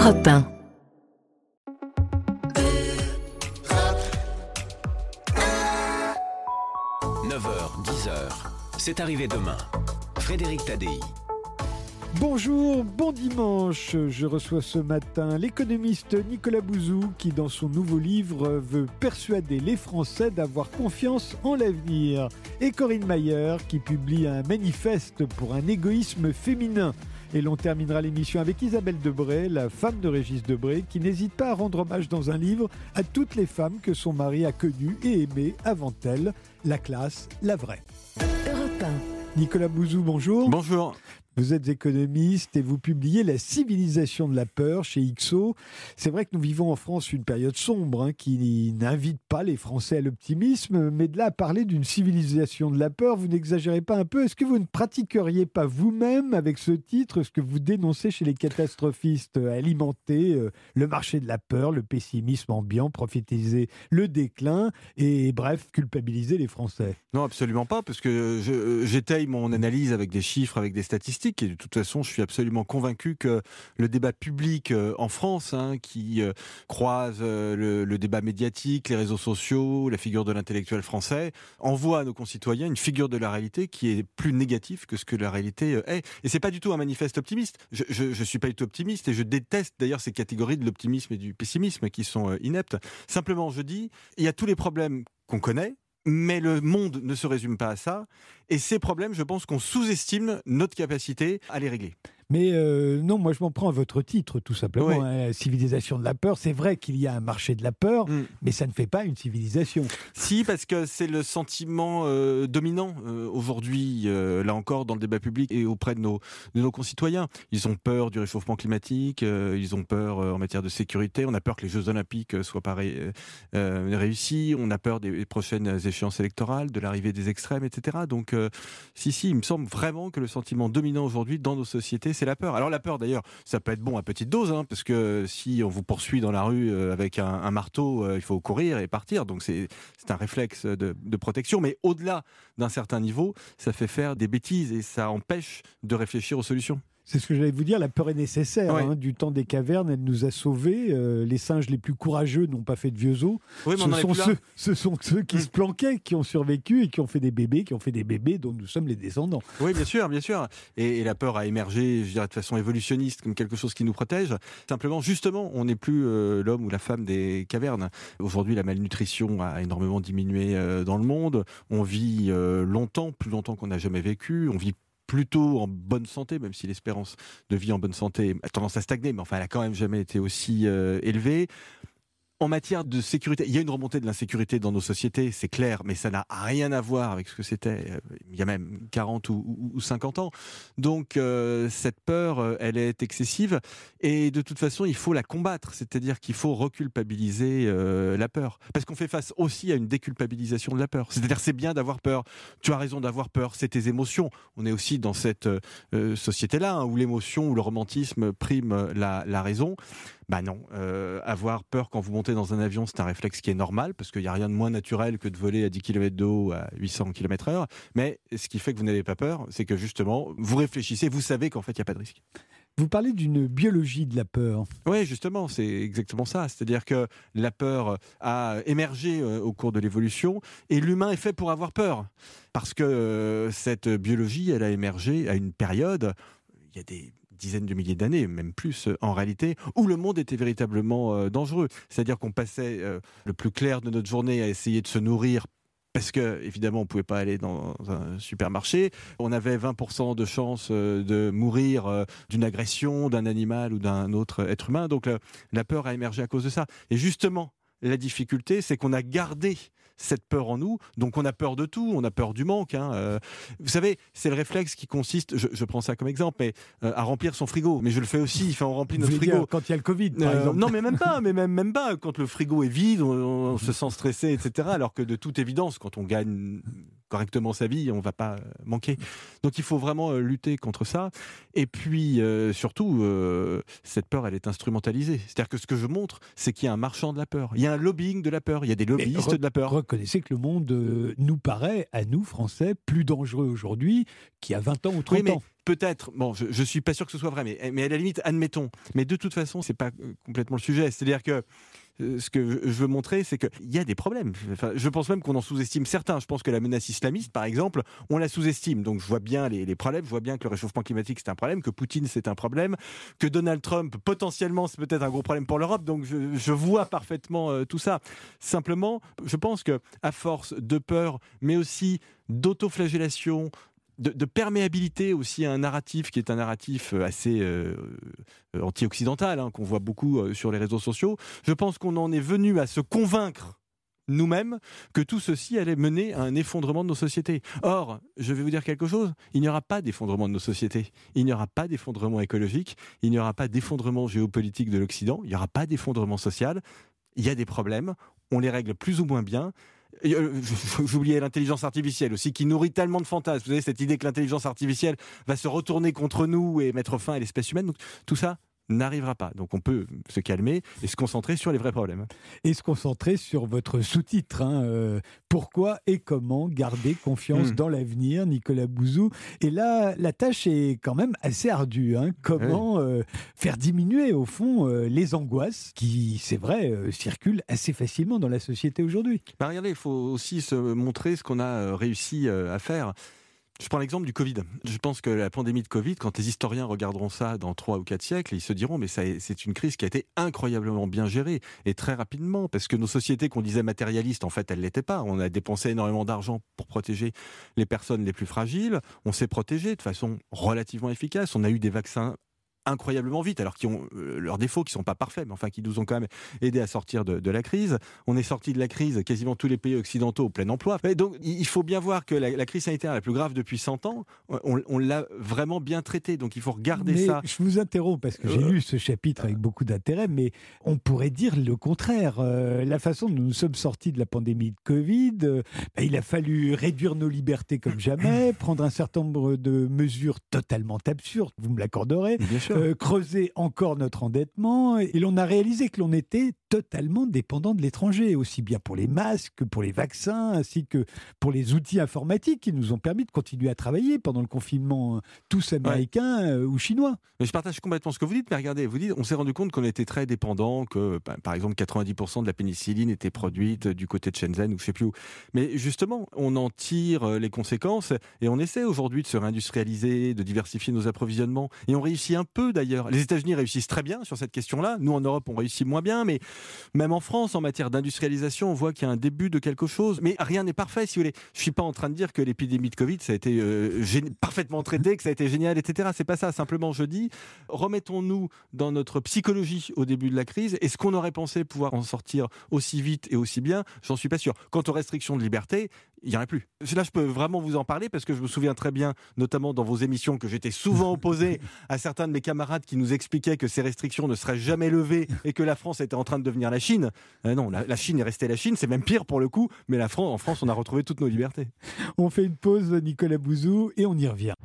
Europe 1. « 9h, 10h, c'est arrivé demain. Frédéric Tadei. Bonjour, bon dimanche. Je reçois ce matin l'économiste Nicolas Bouzou qui, dans son nouveau livre, veut persuader les Français d'avoir confiance en l'avenir. Et Corinne Mayer qui publie un manifeste pour un égoïsme féminin. Et l'on terminera l'émission avec Isabelle Debré, la femme de Régis Debray, qui n'hésite pas à rendre hommage dans un livre à toutes les femmes que son mari a connues et aimées avant elle. La classe, la vraie. Europe 1. Nicolas Bouzou, bonjour. Bonjour. Vous êtes économiste et vous publiez La civilisation de la peur chez IXO. C'est vrai que nous vivons en France une période sombre qui n'invite pas les Français à l'optimisme, mais de là à parler d'une civilisation de la peur, vous n'exagérez pas un peu. Est-ce que vous ne pratiqueriez pas vous-même avec ce titre ce que vous dénoncez chez les catastrophistes, alimenter le marché de la peur, le pessimisme ambiant, prophétiser le déclin et bref, culpabiliser les Français? Non, absolument pas, parce que j'étaye mon analyse avec des chiffres, avec des statistiques. Et de toute façon, je suis absolument convaincu que le débat public en France, qui croise le débat médiatique, les réseaux sociaux, la figure de l'intellectuel français, envoie à nos concitoyens une figure de la réalité qui est plus négative que ce que la réalité est. Et c'est pas du tout un manifeste optimiste. Je suis pas du tout optimiste et je déteste d'ailleurs ces catégories de l'optimisme et du pessimisme qui sont ineptes. Simplement, je dis, il y a tous les problèmes qu'on connaît, mais le monde ne se résume pas à ça. Et ces problèmes, je pense qu'on sous-estime notre capacité à les régler. Mais non, moi je m'en prends à votre titre, tout simplement. Oui. La civilisation de la peur, c'est vrai qu'il y a un marché de la peur, mais ça ne fait pas une civilisation. Si, parce que c'est le sentiment dominant aujourd'hui, là encore, dans le débat public et auprès de nos concitoyens. Ils ont peur du réchauffement climatique, ils ont peur en matière de sécurité, on a peur que les Jeux Olympiques soient pas réussis, on a peur des prochaines échéances électorales, de l'arrivée des extrêmes, etc. Donc, il me semble vraiment que le sentiment dominant aujourd'hui dans nos sociétés, c'est la peur. Alors la peur d'ailleurs, ça peut être bon à petite dose, parce que si on vous poursuit dans la rue avec un marteau, il faut courir et partir. Donc c'est un réflexe de protection. Mais au-delà d'un certain niveau, ça fait faire des bêtises et ça empêche de réfléchir aux solutions. C'est ce que j'allais vous dire, la peur est nécessaire. Oui. Du temps des cavernes, elle nous a sauvés. Les singes les plus courageux n'ont pas fait de vieux os. Oui, mais Ce sont ceux qui se planquaient, qui ont survécu et qui ont fait des bébés, dont nous sommes les descendants. Oui, bien sûr, bien sûr. Et la peur a émergé, je dirais, de façon évolutionniste, comme quelque chose qui nous protège. Simplement, justement, on n'est plus l'homme ou la femme des cavernes. Aujourd'hui, la malnutrition a énormément diminué dans le monde. On vit longtemps, plus longtemps qu'on n'a jamais vécu. On vit plutôt en bonne santé, même si l'espérance de vie en bonne santé a tendance à stagner, mais enfin, elle a quand même jamais été aussi élevée. En matière de sécurité, il y a une remontée de l'insécurité dans nos sociétés, c'est clair, mais ça n'a rien à voir avec ce que c'était il y a même 40 ou 50 ans. Donc cette peur, elle est excessive et de toute façon, il faut la combattre, c'est-à-dire qu'il faut reculpabiliser la peur. Parce qu'on fait face aussi à une déculpabilisation de la peur. C'est-à-dire c'est bien d'avoir peur, tu as raison d'avoir peur, c'est tes émotions. On est aussi dans cette société-là où l'émotion ou le romantisme prime la raison. Bah non, avoir peur quand vous montez dans un avion, c'est un réflexe qui est normal, parce qu'il n'y a rien de moins naturel que de voler à 10 km de haut à 800 km/h. Mais ce qui fait que vous n'avez pas peur, c'est que justement, vous réfléchissez, vous savez qu'en fait, il n'y a pas de risque. Vous parlez d'une biologie de la peur. Oui, justement, c'est exactement ça. C'est-à-dire que la peur a émergé au cours de l'évolution, et l'humain est fait pour avoir peur. Parce que cette biologie, elle a émergé à une période, il y a des dizaines de milliers d'années, même plus en réalité, où le monde était véritablement dangereux. C'est-à-dire qu'on passait le plus clair de notre journée à essayer de se nourrir parce que, évidemment, on ne pouvait pas aller dans un supermarché. On avait 20% de chances de mourir d'une agression d'un animal ou d'un autre être humain. Donc la peur a émergé à cause de ça. Et justement, la difficulté, c'est qu'on a gardé cette peur en nous, donc on a peur de tout, on a peur du manque. Vous savez, c'est le réflexe qui consiste, je prends ça comme exemple, mais à remplir son frigo. Mais je le fais aussi, on remplit notre frigo. Quand il y a le Covid, par exemple. Non, mais même pas. Quand le frigo est vide, on se sent stressé, etc. Alors que de toute évidence, quand on gagne correctement sa vie, on ne va pas manquer. Donc il faut vraiment lutter contre ça. Et puis surtout, cette peur, elle est instrumentalisée. C'est-à-dire que ce que je montre, c'est qu'il y a un marchand de la peur. Il y a un lobbying de la peur. Il y a des lobbyistes de la peur. Reconnaissez que le monde nous paraît, à nous, Français, plus dangereux aujourd'hui qu'il y a 20 ans ou 30 ans. peut-être, bon, je suis pas sûr que ce soit vrai, mais à la limite, admettons. Mais de toute façon, c'est pas complètement le sujet. C'est-à-dire que ce que je veux montrer, c'est qu'il y a des problèmes. Enfin, je pense même qu'on en sous-estime certains. Je pense que la menace islamiste, par exemple, on la sous-estime. Donc je vois bien les problèmes, je vois bien que le réchauffement climatique, c'est un problème, que Poutine, c'est un problème, que Donald Trump, potentiellement, c'est peut-être un gros problème pour l'Europe. Donc je vois parfaitement tout ça. Simplement, je pense qu'à force de peur, mais aussi d'autoflagellation, de perméabilité aussi à un narratif qui est un narratif assez anti-occidental, qu'on voit beaucoup sur les réseaux sociaux. Je pense qu'on en est venu à se convaincre nous-mêmes que tout ceci allait mener à un effondrement de nos sociétés. Or, je vais vous dire quelque chose, il n'y aura pas d'effondrement de nos sociétés. Il n'y aura pas d'effondrement écologique, il n'y aura pas d'effondrement géopolitique de l'Occident, il n'y aura pas d'effondrement social. Il y a des problèmes, on les règle plus ou moins bien. J'oubliais l'intelligence artificielle aussi, qui nourrit tellement de fantasmes. Vous savez, cette idée que l'intelligence artificielle va se retourner contre nous et mettre fin à l'espèce humaine. Donc, tout ça n'arrivera pas. Donc on peut se calmer et se concentrer sur les vrais problèmes. Et se concentrer sur votre sous-titre. Pourquoi et comment garder confiance dans l'avenir, Nicolas Bouzou. Et là, la tâche est quand même assez ardue. Comment faire diminuer, au fond, les angoisses qui, c'est vrai, circulent assez facilement dans la société aujourd'hui. Regardez, il faut aussi se montrer ce qu'on a réussi à faire. Je prends l'exemple du Covid. Je pense que la pandémie de Covid, quand les historiens regarderont ça dans 3 ou 4 siècles, ils se diront mais c'est une crise qui a été incroyablement bien gérée et très rapidement, parce que nos sociétés qu'on disait matérialistes, en fait, elles ne l'étaient pas. On a dépensé énormément d'argent pour protéger les personnes les plus fragiles. On s'est protégé de façon relativement efficace. On a eu des vaccins incroyablement vite, alors qui ont leurs défauts, qui sont pas parfaits, mais enfin qui nous ont quand même aidé à sortir de la crise. On est sorti de la crise, quasiment tous les pays occidentaux au plein emploi. Et donc il faut bien voir que la crise sanitaire la plus grave depuis 100 ans, on l'a vraiment bien traitée. Donc il faut regarder ça. Je vous interromps parce que j'ai lu ce chapitre avec beaucoup d'intérêt, mais on pourrait dire le contraire. La façon dont nous sommes sortis de la pandémie de Covid, il a fallu réduire nos libertés comme jamais, prendre un certain nombre de mesures totalement absurdes, vous me l'accorderez. Bien sûr. Creuser encore notre endettement, et l'on a réalisé que l'on était totalement dépendant de l'étranger, aussi bien pour les masques que pour les vaccins, ainsi que pour les outils informatiques qui nous ont permis de continuer à travailler pendant le confinement, tous américains ou chinois. Mais je partage complètement ce que vous dites, mais regardez, vous dites, on s'est rendu compte qu'on était très dépendant, que par exemple 90% de la pénicilline était produite du côté de Shenzhen ou je ne sais plus où. Mais justement, on en tire les conséquences et on essaie aujourd'hui de se réindustrialiser, de diversifier nos approvisionnements, et on réussit un peu d'ailleurs. Les États-Unis réussissent très bien sur cette question-là. Nous, en Europe, on réussit moins bien, mais même en France, en matière d'industrialisation, on voit qu'il y a un début de quelque chose. Mais rien n'est parfait, si vous voulez. Je ne suis pas en train de dire que l'épidémie de Covid, ça a été parfaitement traité, que ça a été génial, etc. C'est pas ça. Simplement, je dis, remettons-nous dans notre psychologie au début de la crise. Est-ce qu'on aurait pensé pouvoir en sortir aussi vite et aussi bien ? J'en suis pas sûr. Quant aux restrictions de liberté, il n'y en a plus. Là, je peux vraiment vous en parler parce que je me souviens très bien, notamment dans vos émissions, que j'étais souvent opposé à certains de mes camarades qui nous expliquaient que ces restrictions ne seraient jamais levées et que la France était en train de devenir la Chine. Non, la Chine est restée la Chine, c'est même pire pour le coup, mais en France, on a retrouvé toutes nos libertés. On fait une pause, Nicolas Bouzou, et on y revient.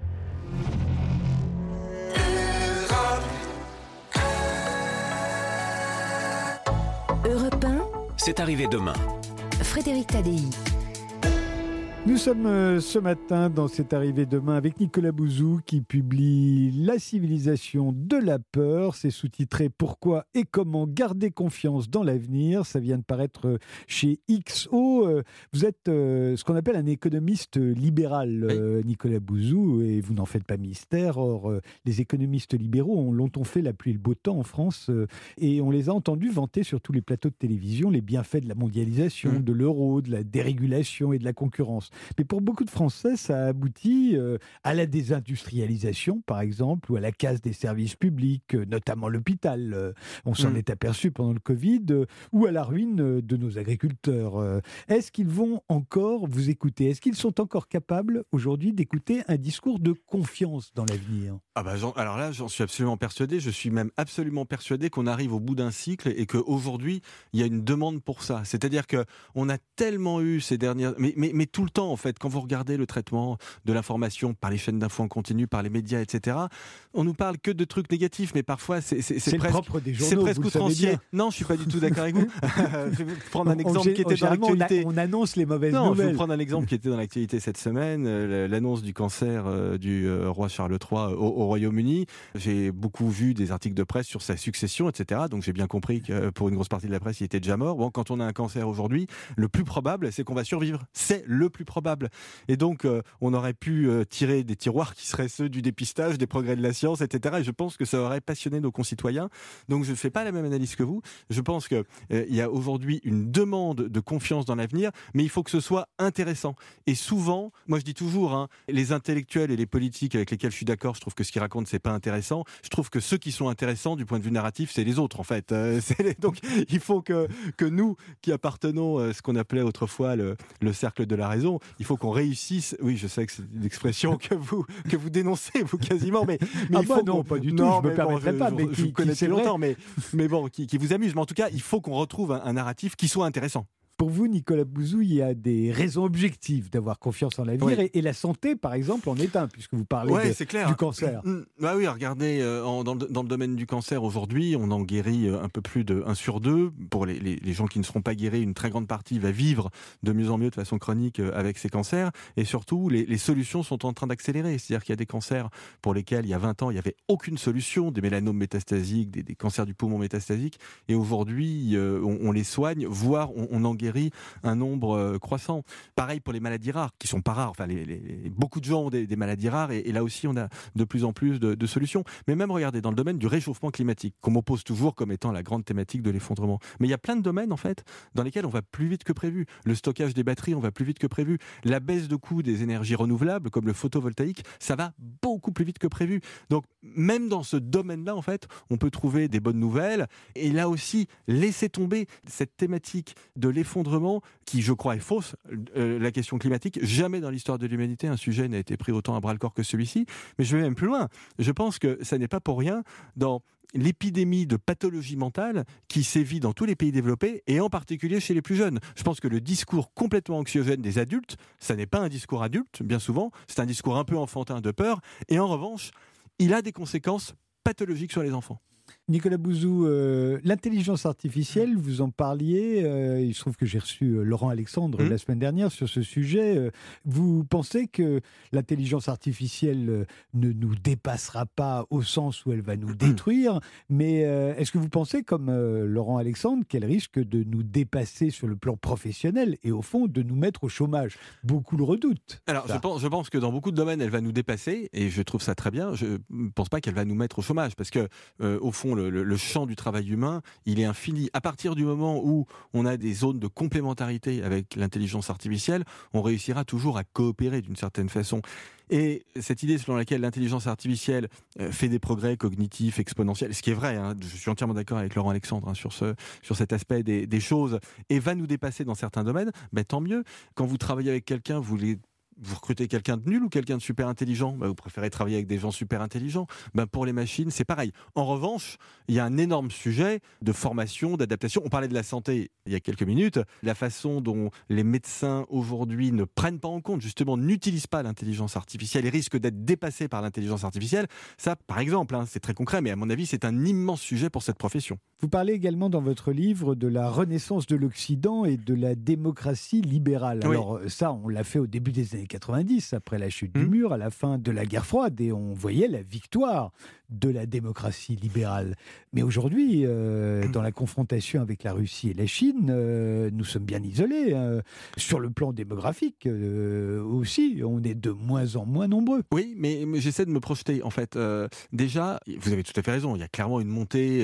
Europe 1, C'est arrivé demain. Frédéric Tadei. Nous sommes ce matin dans C'est arrivé demain avec Nicolas Bouzou qui publie La civilisation de la peur. C'est sous-titré Pourquoi et comment garder confiance dans l'avenir. Ça vient de paraître chez XO. Vous êtes ce qu'on appelle un économiste libéral, Nicolas Bouzou, et vous n'en faites pas mystère. Or, les économistes libéraux ont longtemps fait la pluie et le beau temps en France et on les a entendus vanter sur tous les plateaux de télévision les bienfaits de la mondialisation, de l'euro, de la dérégulation et de la concurrence. Mais pour beaucoup de Français, ça aboutit à la désindustrialisation, par exemple, ou à la casse des services publics, notamment l'hôpital. On s'en est aperçu pendant le Covid, ou à la ruine de nos agriculteurs. Est-ce qu'ils vont encore vous écouter ? Est-ce qu'ils sont encore capables, aujourd'hui, d'écouter un discours de confiance dans l'avenir ? Alors là, j'en suis absolument persuadé. Je suis même absolument persuadé qu'on arrive au bout d'un cycle et qu'aujourd'hui, il y a une demande pour ça. C'est-à-dire qu'on a tellement eu ces dernières... Mais tout le temps, pourtant, en fait, quand vous regardez le traitement de l'information par les chaînes d'infos en continu, par les médias, etc., on nous parle que de trucs négatifs, mais parfois c'est le presque, propre des journaux, c'est presque vous le savez outrancier. bien. Non, je suis pas du tout d'accord avec vous. Je vais vous prendre un exemple qui était dans l'actualité. On annonce les mauvaises Non, je vais nouvelles. vous prendre un exemple qui était dans l'actualité cette semaine, l'annonce du cancer du roi Charles III au Royaume-Uni. J'ai beaucoup vu des articles de presse sur sa succession, etc. Donc j'ai bien compris que pour une grosse partie de la presse, il était déjà mort. Bon, quand on a un cancer aujourd'hui, le plus probable, c'est qu'on va survivre. C'est le plus probable. Et donc, on aurait pu tirer des tiroirs qui seraient ceux du dépistage, des progrès de la science, etc. Et je pense que ça aurait passionné nos concitoyens. Donc, je ne fais pas la même analyse que vous. Je pense qu'il y a aujourd'hui une demande de confiance dans l'avenir, mais il faut que ce soit intéressant. Et souvent, moi je dis toujours, les intellectuels et les politiques avec lesquels je suis d'accord, je trouve que ce qu'ils racontent, c'est pas intéressant. Je trouve que ceux qui sont intéressants du point de vue narratif, c'est les autres, en fait. Donc, il faut que nous, qui appartenons à ce qu'on appelait autrefois le cercle de la raison, il faut qu'on réussisse. Oui, je sais que c'est une expression que vous dénoncez, vous, quasiment, mais il faut non, pas du tout, je me permettrai pas. Mais je vous connais depuis longtemps, mais bon, qui vous amuse. Mais en tout cas, il faut qu'on retrouve un narratif qui soit intéressant. Pour vous, Nicolas Bouzou, il y a des raisons objectives d'avoir confiance en l'avenir, oui. et la santé, par exemple, en est un, puisque vous parlez du cancer. Bah oui, regardez, dans le domaine du cancer, aujourd'hui, on en guérit un peu plus de 1 sur 2. Pour les gens qui ne seront pas guéris, une très grande partie va vivre de mieux en mieux de façon chronique avec ces cancers. Et surtout, les solutions sont en train d'accélérer. C'est-à-dire qu'il y a des cancers pour lesquels, il y a 20 ans, il n'y avait aucune solution, des mélanomes métastasiques, des cancers du poumon métastasiques. Et aujourd'hui, on les soigne, voire on en guérit un nombre croissant. Pareil pour les maladies rares, qui sont pas rares. Enfin, beaucoup de gens ont des maladies rares, et là aussi, on a de plus en plus de solutions. Mais même, regardez, dans le domaine du réchauffement climatique, qu'on m'oppose toujours comme étant la grande thématique de l'effondrement. Mais il y a plein de domaines, en fait, dans lesquels on va plus vite que prévu. Le stockage des batteries, on va plus vite que prévu. La baisse de coût des énergies renouvelables, comme le photovoltaïque, ça va beaucoup plus vite que prévu. Donc, même dans ce domaine-là, en fait, on peut trouver des bonnes nouvelles. Et là aussi, laisser tomber cette thématique de l'effondrement qui, je crois, est fausse. La question climatique, jamais dans l'histoire de l'humanité, un sujet n'a été pris autant à bras-le-corps que celui-ci. Mais je vais même plus loin. Je pense que ça n'est pas pour rien dans l'épidémie de pathologie mentale qui sévit dans tous les pays développés, et en particulier chez les plus jeunes. Je pense que le discours complètement anxiogène des adultes, ça n'est pas un discours adulte, bien souvent, c'est un discours un peu enfantin de peur, et en revanche, il a des conséquences pathologiques sur les enfants. Nicolas Bouzou, l'intelligence artificielle, vous en parliez, il se trouve que j'ai reçu Laurent Alexandre la semaine dernière sur ce sujet. Vous pensez que l'intelligence artificielle ne nous dépassera pas au sens où elle va nous détruire, mais est-ce que vous pensez, comme Laurent Alexandre, qu'elle risque de nous dépasser sur le plan professionnel et au fond de nous mettre au chômage? Beaucoup le redoutent. Alors je pense que dans beaucoup de domaines, elle va nous dépasser, et je trouve ça très bien. Je ne pense pas qu'elle va nous mettre au chômage, parce que au fond, le champ du travail humain, il est infini. À partir du moment où on a des zones de complémentarité avec l'intelligence artificielle, on réussira toujours à coopérer d'une certaine façon. Et cette idée selon laquelle l'intelligence artificielle fait des progrès cognitifs exponentiels, ce qui est vrai, je suis entièrement d'accord avec Laurent Alexandre sur cet aspect des choses, et va nous dépasser dans certains domaines, tant mieux. Quand vous travaillez avec quelqu'un, vous recrutez quelqu'un de nul ou quelqu'un de super intelligent, vous préférez travailler avec des gens super intelligents. Pour les machines, c'est pareil. En revanche, il y a un énorme sujet de formation, d'adaptation. On parlait de la santé il y a quelques minutes. La façon dont les médecins aujourd'hui ne prennent pas en compte, justement, n'utilisent pas l'intelligence artificielle et risquent d'être dépassés par l'intelligence artificielle. Ça, par exemple, c'est très concret, mais à mon avis, c'est un immense sujet pour cette profession. Vous parlez également dans votre livre de la renaissance de l'Occident et de la démocratie libérale. Oui. Alors ça, on l'a fait au début des années 90, après la chute du mur, à la fin de la guerre froide, et on voyait la victoire de la démocratie libérale. Mais aujourd'hui, dans la confrontation avec la Russie et la Chine, nous sommes bien isolés. Sur le plan démographique aussi, on est de moins en moins nombreux. Oui, mais j'essaie de me projeter. En fait, déjà, vous avez tout à fait raison, il y a clairement une montée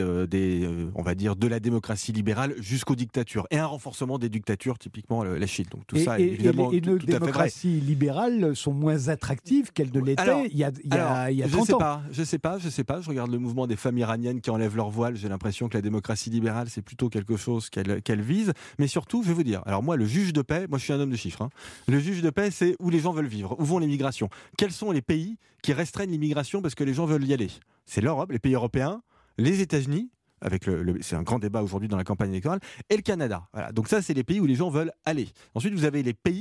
on va dire, de la démocratie libérale jusqu'aux dictatures, et un renforcement des dictatures, typiquement la Chine. Donc tout ça, évidemment, et nos tout à fait vrai. démocraties libérales sont moins attractives qu'elles ne l'étaient il y a 30 ans. Je sais pas. Je regarde le mouvement des femmes iraniennes qui enlèvent leur voile. J'ai l'impression que la démocratie libérale, c'est plutôt quelque chose qu'elle vise. Mais surtout, je vais vous dire, alors moi, le juge de paix, moi je suis un homme de chiffres. Le juge de paix, c'est où les gens veulent vivre, où vont les migrations. Quels sont les pays qui restreignent l'immigration parce que les gens veulent y aller? C'est l'Europe, les pays européens, les États-Unis, avec c'est un grand débat aujourd'hui dans la campagne électorale, et le Canada. Voilà. Donc ça, c'est les pays où les gens veulent aller. Ensuite, vous avez les pays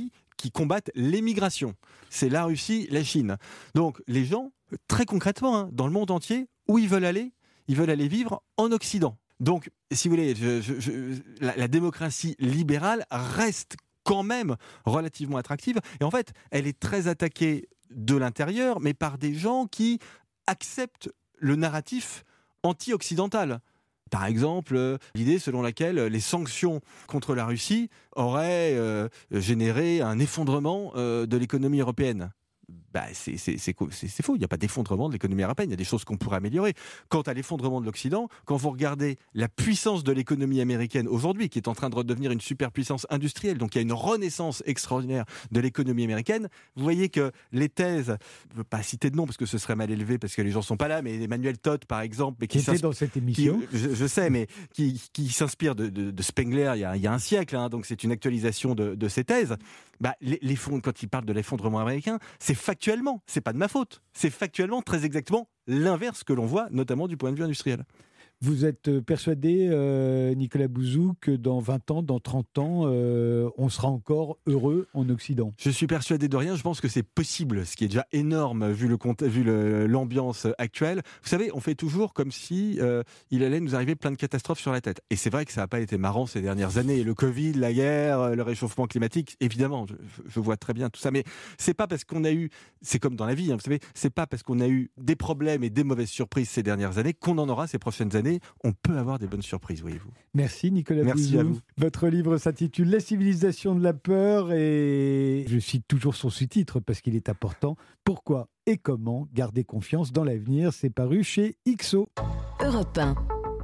qui combattent l'émigration. C'est la Russie, la Chine. Donc les gens, très concrètement, dans le monde entier, où ils veulent aller vivre en Occident. Donc, si vous voulez, la démocratie libérale reste quand même relativement attractive. Et en fait, elle est très attaquée de l'intérieur, mais par des gens qui acceptent le narratif anti-occidental. Par exemple, l'idée selon laquelle les sanctions contre la Russie auraient généré un effondrement de l'économie européenne. C'est faux, il n'y a pas d'effondrement de l'économie européenne, il y a des choses qu'on pourrait améliorer. Quant à l'effondrement de l'Occident, quand vous regardez la puissance de l'économie américaine aujourd'hui, qui est en train de redevenir une superpuissance industrielle, donc il y a une renaissance extraordinaire de l'économie américaine, vous voyez que les thèses, je ne veux pas citer de nom parce que ce serait mal élevé, parce que les gens ne sont pas là, mais Emmanuel Todd par exemple, mais qui était dans cette émission, je sais, mais qui s'inspire de Spengler il y a un siècle, donc c'est une actualisation de ces thèses. Quand il parle de l'effondrement américain, c'est factuellement, c'est pas de ma faute, c'est factuellement très exactement l'inverse que l'on voit, notamment du point de vue industriel. Vous êtes persuadé, Nicolas Bouzou, que dans 20 ans, dans 30 ans, on sera encore heureux en Occident ? Je suis persuadé de rien, je pense que c'est possible, ce qui est déjà énorme vu l'ambiance actuelle. Vous savez, on fait toujours comme si il allait nous arriver plein de catastrophes sur la tête. Et c'est vrai que ça n'a pas été marrant ces dernières années. Le Covid, la guerre, le réchauffement climatique, évidemment, je vois très bien tout ça. Mais c'est pas parce qu'on a eu, c'est comme dans la vie, vous savez, c'est pas parce qu'on a eu des problèmes et des mauvaises surprises ces dernières années qu'on en aura ces prochaines années. On peut avoir des bonnes surprises, voyez-vous. Merci Nicolas Bouzou. Merci à vous. Votre livre s'intitule « La civilisation de la peur » et je cite toujours son sous-titre parce qu'il est important. Pourquoi et comment garder confiance dans l'avenir ? C'est paru chez XO. Europe 1.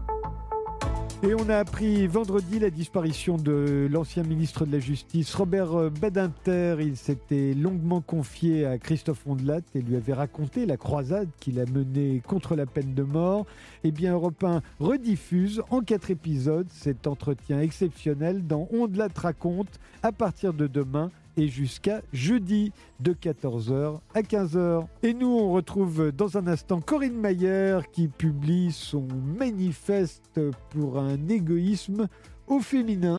Et on a appris vendredi la disparition de l'ancien ministre de la Justice, Robert Badinter. Il s'était longuement confié à Christophe Ondelat et lui avait raconté la croisade qu'il a menée contre la peine de mort. Eh bien, Europe 1 rediffuse en 4 épisodes cet entretien exceptionnel dans Ondelat raconte à partir de demain et jusqu'à jeudi de 14h à 15h. Et nous, on retrouve dans un instant Corinne Mayer qui publie son manifeste pour un égoïsme au féminin.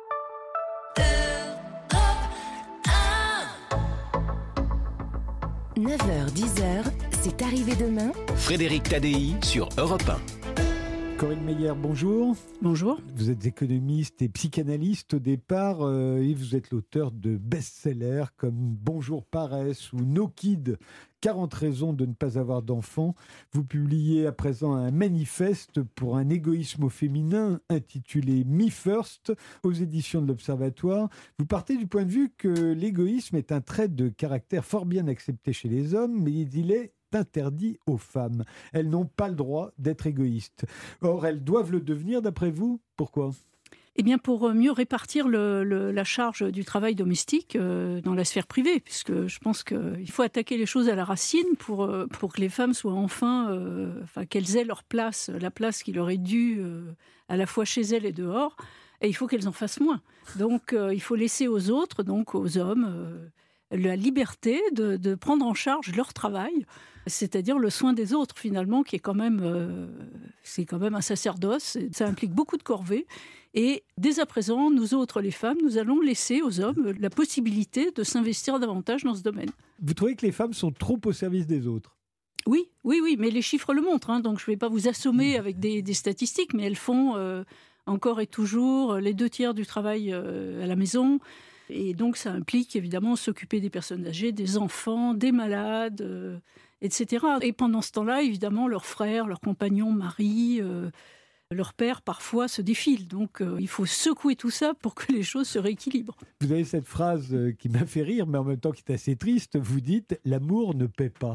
9h, 10h, c'est arrivé demain. Frédéric Tadei sur Europe 1. Corinne Mayer, bonjour. Bonjour. Vous êtes économiste et psychanalyste au départ et vous êtes l'auteur de best-sellers comme Bonjour Paresse ou No Kid, 40 raisons de ne pas avoir d'enfants. Vous publiez à présent un manifeste pour un égoïsme au féminin intitulé Me First aux éditions de l'Observatoire. Vous partez du point de vue que l'égoïsme est un trait de caractère fort bien accepté chez les hommes, mais il est interdit aux femmes. Elles n'ont pas le droit d'être égoïstes. Or, elles doivent le devenir d'après vous. Pourquoi ? Eh bien, pour mieux répartir la charge du travail domestique dans la sphère privée, puisque je pense qu'il faut attaquer les choses à la racine pour que les femmes soient enfin qu'elles aient leur place, la place qui leur est due à la fois chez elles et dehors, et il faut qu'elles en fassent moins. Donc, il faut laisser aux autres, donc aux hommes, la liberté de prendre en charge leur travail, c'est-à-dire le soin des autres finalement, qui est quand même, c'est quand même un sacerdoce, ça implique beaucoup de corvées. Et dès à présent, nous autres, les femmes, nous allons laisser aux hommes la possibilité de s'investir davantage dans ce domaine. Vous trouvez que les femmes sont trop au service des autres ? Oui, mais les chiffres le montrent, donc je ne vais pas vous assommer avec des statistiques, mais elles font encore et toujours les 2/3 du travail à la maison. Et donc ça implique évidemment s'occuper des personnes âgées, des enfants, des malades, etc. Et pendant ce temps-là, évidemment, leurs frères, leurs compagnons, maris, leurs pères parfois se défilent. Donc il faut secouer tout ça pour que les choses se rééquilibrent. Vous avez cette phrase qui m'a fait rire, mais en même temps qui est assez triste. Vous dites « l'amour ne paie pas ».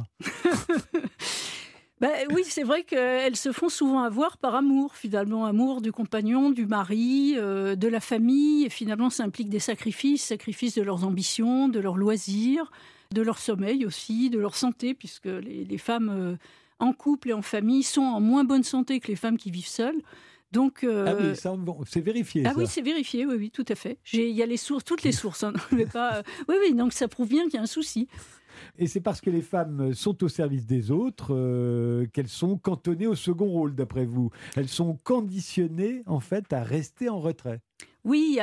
Oui, c'est vrai qu'elles se font souvent avoir par amour, finalement. Amour du compagnon, du mari, de la famille. Et finalement, ça implique des sacrifices de leurs ambitions, de leurs loisirs, de leur sommeil aussi, de leur santé, puisque les femmes en couple et en famille sont en moins bonne santé que les femmes qui vivent seules. Donc, ah oui, ça, c'est vérifié. Ah ça. Oui, c'est vérifié, oui, tout à fait. Il y a toutes les sources. Hein, mais pas, oui, donc ça prouve bien qu'il y a un souci. Et c'est parce que les femmes sont au service des autres qu'elles sont cantonnées au second rôle, d'après vous. Elles sont conditionnées, en fait, à rester en retrait. Oui, il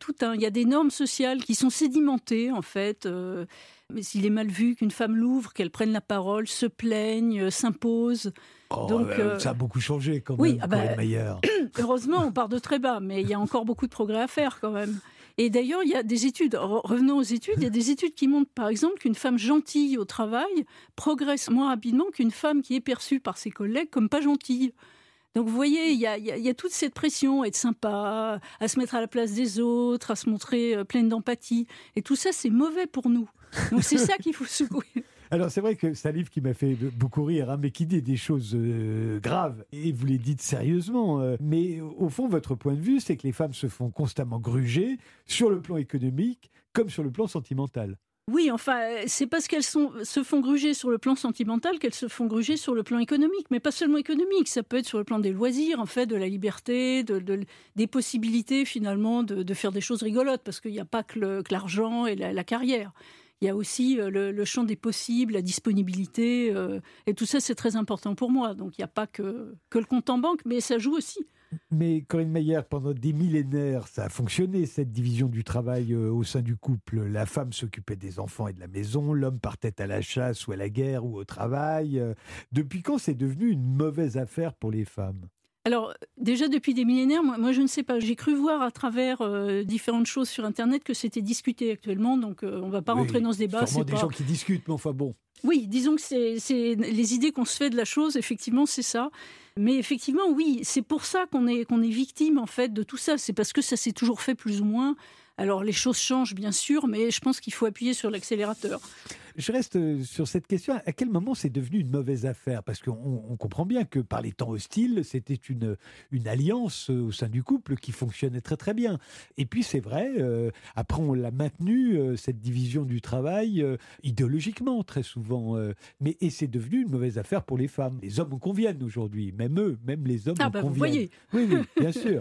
y a des normes sociales qui sont sédimentées, en fait. Mais s'il est mal vu qu'une femme l'ouvre, qu'elle prenne la parole, se plaigne, s'impose. Donc, ça a beaucoup changé quand oui, même, Corinne Mayer. Heureusement, on part de très bas, mais il y a encore beaucoup de progrès à faire quand même. Et d'ailleurs, il y a des études, revenons aux études, il y a des études qui montrent par exemple qu'une femme gentille au travail progresse moins rapidement qu'une femme qui est perçue par ses collègues comme pas gentille. Donc vous voyez, il y a toute cette pression à être sympa, à se mettre à la place des autres, à se montrer pleine d'empathie. Et tout ça, c'est mauvais pour nous. Donc c'est ça qu'il faut secouer. Alors c'est vrai que c'est un livre qui m'a fait beaucoup rire, mais qui dit des choses graves, et vous les dites sérieusement. Mais au fond, votre point de vue, c'est que les femmes se font constamment gruger sur le plan économique comme sur le plan sentimental. Oui, enfin, c'est parce qu'elles se font gruger sur le plan sentimental qu'elles se font gruger sur le plan économique, mais pas seulement économique, ça peut être sur le plan des loisirs, en fait, de la liberté, des possibilités finalement de faire des choses rigolotes, parce qu'il n'y a pas que l'argent et la carrière. Il y a aussi le champ des possibles, la disponibilité, et tout ça c'est très important pour moi. Donc il n'y a pas que le compte en banque, mais ça joue aussi. Mais Corinne Mayer, pendant des millénaires, ça a fonctionné, cette division du travail au sein du couple. La femme s'occupait des enfants et de la maison, l'homme partait à la chasse ou à la guerre ou au travail. Depuis quand c'est devenu une mauvaise affaire pour les femmes ? Alors, déjà depuis des millénaires, moi je ne sais pas. J'ai cru voir à travers différentes choses sur Internet que c'était discuté actuellement, donc on ne va pas rentrer dans ce débat. Sûrement des gens qui discutent, mais enfin bon. Oui, disons que c'est les idées qu'on se fait de la chose, effectivement, c'est ça. Mais effectivement, oui, c'est pour ça qu'on est victime, en fait, de tout ça. C'est parce que ça s'est toujours fait plus ou moins. Alors, les choses changent, bien sûr, mais je pense qu'il faut appuyer sur l'accélérateur. Je reste sur cette question. À quel moment c'est devenu une mauvaise affaire ? Parce qu'on comprend bien que par les temps hostiles, c'était une alliance au sein du couple qui fonctionnait très très bien. Et puis c'est vrai, après on l'a maintenue, cette division du travail, idéologiquement très souvent. Et c'est devenu une mauvaise affaire pour les femmes. Les hommes en conviennent aujourd'hui, même eux, même les hommes en conviennent. Vous voyez. Oui, bien sûr.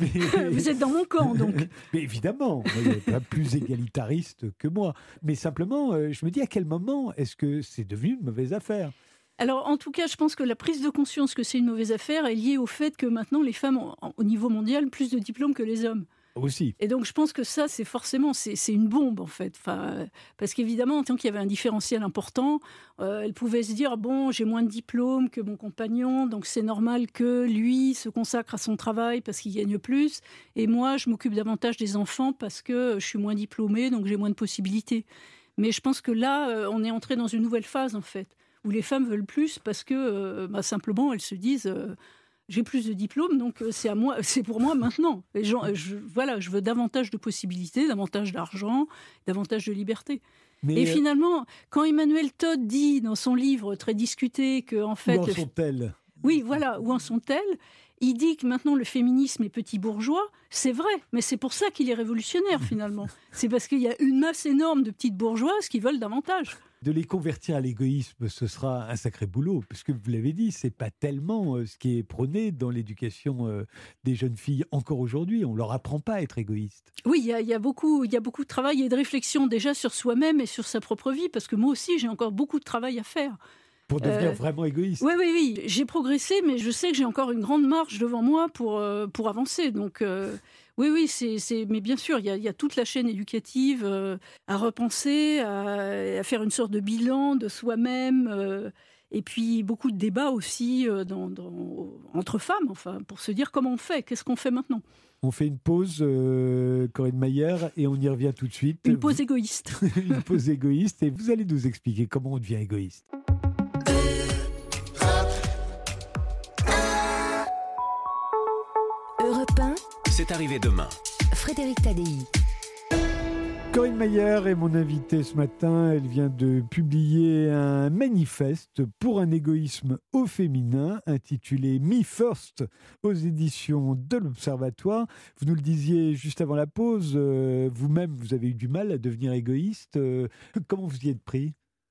Vous êtes dans mon camp, donc. Mais évidemment, vous n'êtes pas plus égalitariste que moi. Mais simplement, je me dis à quel moment est-ce que c'est devenu une mauvaise affaire ? Alors, en tout cas, je pense que la prise de conscience que c'est une mauvaise affaire est liée au fait que maintenant, les femmes ont, au niveau mondial, plus de diplômes que les hommes. Aussi. Et donc, je pense que ça, c'est forcément, c'est une bombe, en fait. Parce qu'évidemment, tant qu'il y avait un différentiel important, elle pouvait se dire, bon, j'ai moins de diplômes que mon compagnon, donc c'est normal que lui se consacre à son travail parce qu'il gagne plus. Et moi, je m'occupe davantage des enfants parce que je suis moins diplômée, donc j'ai moins de possibilités. Mais je pense que là, on est entré dans une nouvelle phase, en fait, où les femmes veulent plus parce que, simplement, elles se disent... j'ai plus de diplômes, donc c'est à moi, c'est pour moi maintenant. Et je veux davantage de possibilités, davantage d'argent, davantage de liberté. Et finalement, quand Emmanuel Todd dit dans son livre très discuté que en fait, où en sont-elles ? Oui, voilà, où en sont-elles ? Il dit que maintenant le féminisme est petit bourgeois, c'est vrai, mais c'est pour ça qu'il est révolutionnaire finalement. C'est parce qu'il y a une masse énorme de petites bourgeoises qui veulent davantage. De les convertir à l'égoïsme, ce sera un sacré boulot, puisque vous l'avez dit, c'est pas tellement ce qui est prôné dans l'éducation des jeunes filles encore aujourd'hui. On leur apprend pas à être égoïste. Oui, il y a beaucoup de travail et de réflexion déjà sur soi-même et sur sa propre vie, parce que moi aussi j'ai encore beaucoup de travail à faire. Pour devenir vraiment égoïste. Oui. J'ai progressé, mais je sais que j'ai encore une grande marche devant moi pour avancer. Donc, oui, mais bien sûr, il y a toute la chaîne éducative à repenser, à faire une sorte de bilan de soi-même. Et puis, beaucoup de débats aussi entre femmes, enfin, pour se dire comment on fait, qu'est-ce qu'on fait maintenant. On fait une pause, Corinne Mayer, et on y revient tout de suite. Une pause égoïste. Une pause égoïste, et vous allez nous expliquer comment on devient égoïste. Europe 1, C'est arrivé demain. Frédéric Tadei. Corinne Mayer est mon invitée ce matin. Elle vient de publier un manifeste pour un égoïsme au féminin intitulé Me First aux éditions de l'Observatoire. Vous nous le disiez juste avant la pause, vous-même, vous avez eu du mal à devenir égoïste. Comment vous y êtes pris ?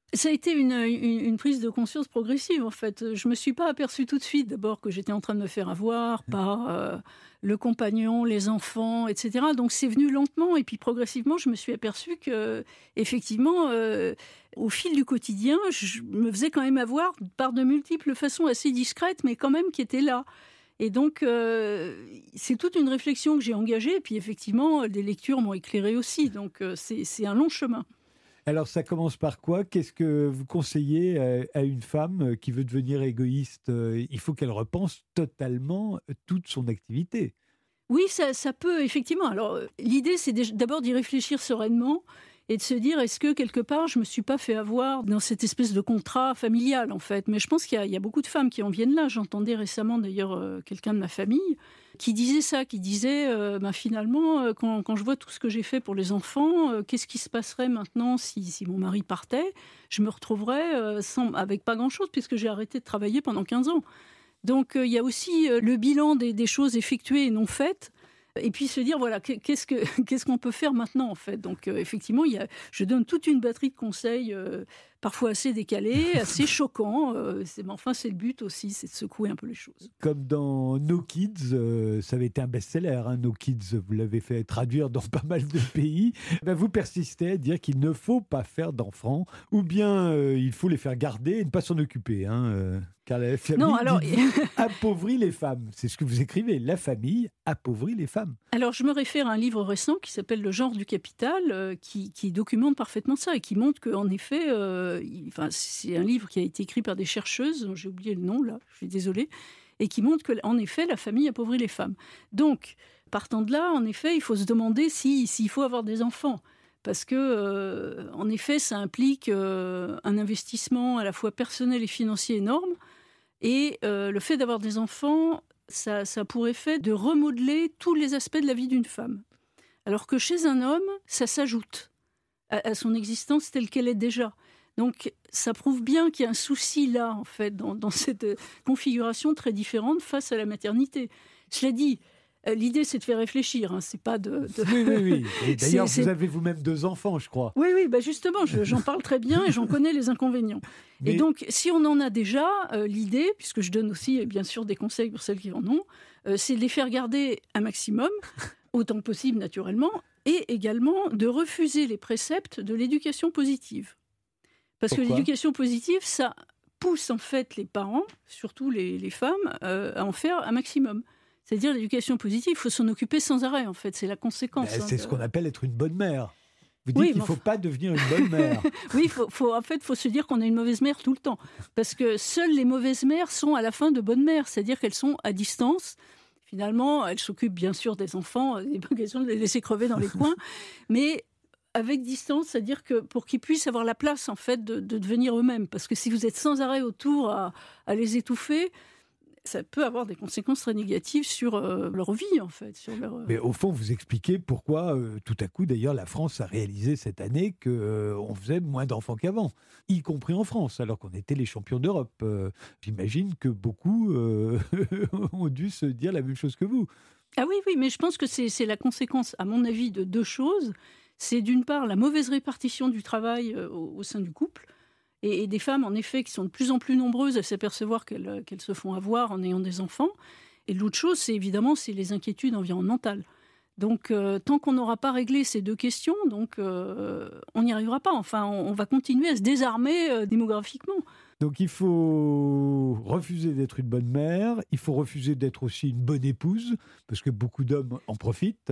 Ça a été une prise de conscience progressive, en fait. Je ne me suis pas aperçue tout de suite, d'abord, que j'étais en train de me faire avoir par le compagnon, les enfants, etc. Donc, c'est venu lentement. Et puis, progressivement, je me suis aperçue que, effectivement, au fil du quotidien, je me faisais quand même avoir par de multiples façons assez discrètes, mais quand même qui étaient là. Et donc, c'est toute une réflexion que j'ai engagée. Et puis, effectivement, des lectures m'ont éclairée aussi. Donc, c'est un long chemin. Alors, ça commence par quoi ? Qu'est-ce que vous conseillez à une femme qui veut devenir égoïste ? Il faut qu'elle repense totalement toute son activité. Oui, ça peut, effectivement. Alors, l'idée, c'est d'abord d'y réfléchir sereinement et de se dire, est-ce que, quelque part, je ne me suis pas fait avoir dans cette espèce de contrat familial, en fait. Mais je pense qu'il y a beaucoup de femmes qui en viennent là. J'entendais récemment, d'ailleurs, quelqu'un de ma famille qui disait ça, qui disait, finalement, quand je vois tout ce que j'ai fait pour les enfants, qu'est-ce qui se passerait maintenant si mon mari partait ? Je me retrouverais avec pas grand-chose, puisque j'ai arrêté de travailler pendant 15 ans. Donc, il y a aussi le bilan des choses effectuées et non faites. Et puis se dire, voilà, qu'est-ce qu'on peut faire maintenant, en fait. Donc, effectivement, je donne toute une batterie de conseils, parfois assez décalés, assez choquants. Mais enfin, c'est le but aussi, c'est de secouer un peu les choses. Comme dans No Kids, ça avait été un best-seller. No Kids, vous l'avez fait traduire dans pas mal de pays. Vous persistez à dire qu'il ne faut pas faire d'enfants, ou bien il faut les faire garder et ne pas s'en occuper. Car la famille appauvrit les femmes. C'est ce que vous écrivez. La famille appauvrit les femmes. Alors, je me réfère à un livre récent qui s'appelle Le genre du capital, qui documente parfaitement ça et qui montre qu'en effet, c'est un livre qui a été écrit par des chercheuses, j'ai oublié le nom là, je suis désolée, et qui montre qu'en effet, la famille appauvrit les femmes. Donc, partant de là, en effet, il faut se demander s'il faut avoir des enfants. Parce que, en effet, ça implique un investissement à la fois personnel et financier énorme. Et le fait d'avoir des enfants, ça a pour effet de remodeler tous les aspects de la vie d'une femme. Alors que chez un homme, ça s'ajoute à son existence telle qu'elle est déjà. Donc, ça prouve bien qu'il y a un souci là, en fait, dans cette configuration très différente face à la maternité. Cela dit, l'idée, c'est de faire réfléchir, c'est pas de... Oui. Et d'ailleurs, vous avez vous-même 2 enfants, je crois. Oui, justement, j'en parle très bien et j'en connais les inconvénients. Et donc, si on en a déjà, l'idée, puisque je donne aussi, bien sûr, des conseils pour celles qui en ont, c'est de les faire garder un maximum, autant que possible, naturellement, et également de refuser les préceptes de l'éducation positive. Parce que l'éducation positive, ça pousse, en fait, les parents, surtout les femmes, à en faire un maximum. C'est-à-dire l'éducation positive, il faut s'en occuper sans arrêt, en fait. C'est la conséquence. C'est ce qu'on appelle être une bonne mère. Vous dites qu'il ne faut pas devenir une bonne mère. Oui, il faut se dire qu'on est une mauvaise mère tout le temps. Parce que seules les mauvaises mères sont à la fin de bonnes mères. C'est-à-dire qu'elles sont à distance. Finalement, elles s'occupent bien sûr des enfants. Il n'est pas question de les laisser crever dans les coins. Mais avec distance, c'est-à-dire que pour qu'ils puissent avoir la place, en fait, de devenir eux-mêmes. Parce que si vous êtes sans arrêt autour à les étouffer, ça peut avoir des conséquences très négatives sur leur vie, en fait. Mais au fond, vous expliquez pourquoi, tout à coup, d'ailleurs, la France a réalisé cette année qu'on faisait moins d'enfants qu'avant, y compris en France, alors qu'on était les champions d'Europe. J'imagine que beaucoup ont dû se dire la même chose que vous. Ah oui, mais je pense que c'est la conséquence, à mon avis, de 2 choses. C'est d'une part la mauvaise répartition du travail au sein du couple, et des femmes, en effet, qui sont de plus en plus nombreuses à s'apercevoir qu'elles se font avoir en ayant des enfants. Et l'autre chose, c'est les inquiétudes environnementales. Donc, tant qu'on n'aura pas réglé ces 2 questions, on n'y arrivera pas. Enfin, on va continuer à se désarmer démographiquement. Donc, il faut refuser d'être une bonne mère, il faut refuser d'être aussi une bonne épouse, parce que beaucoup d'hommes en profitent,